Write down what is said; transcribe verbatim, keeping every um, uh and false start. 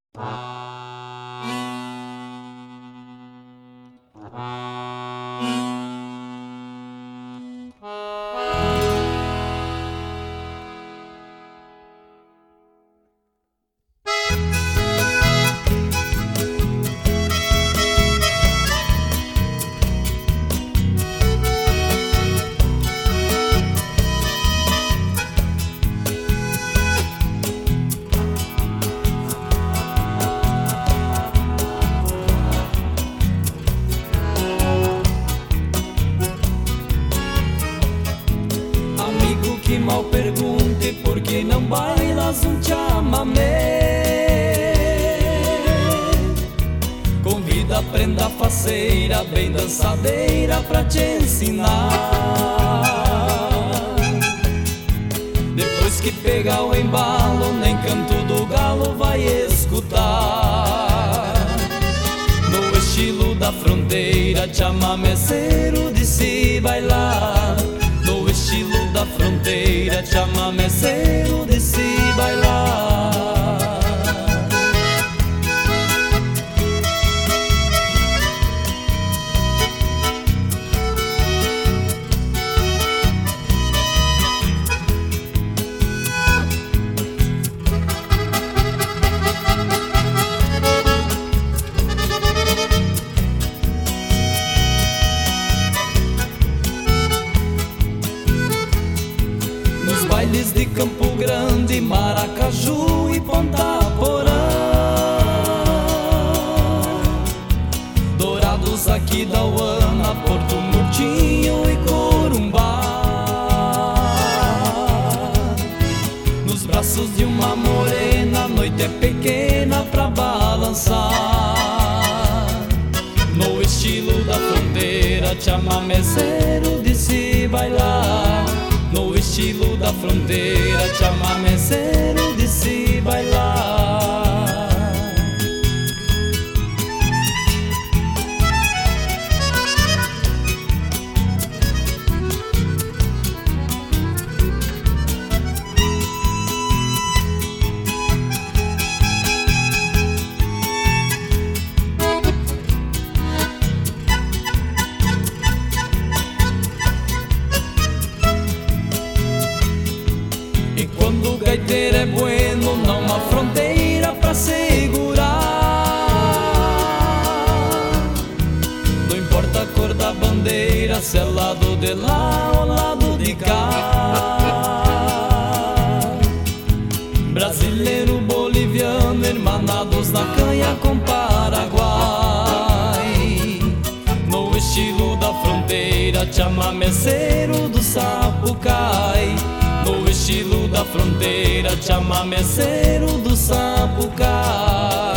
Que mal pergunte por que não bailas um chamamé. Convida a prenda faceira, bem dançadeira pra te ensinar. Depois que pegar o embalo, nem canto do galo vai escutar. No estilo da fronteira, chamameceiro de se bailar. No estilo da fronteira, chamameceiro de se bailar. Bailes de Campo Grande, Maracaju e Ponta Porã, Dourados aqui da Uana, Porto Murtinho e Corumbá. Nos braços de uma morena, a noite é pequena pra balançar. No estilo da fronteira, chamameceiro de se bailar. No estilo da fronteira, chamameceiro de se bailar. Quando o gaiteiro é bueno, não há fronteira pra segurar. Não importa a cor da bandeira, se é lado de lá ou lado de cá. Brasileiro, boliviano, irmanados na canha com Paraguai. No estilo da fronteira, chamameceiro do Sapucai. No estilo da fronteira, chamameceiro do Sapucai.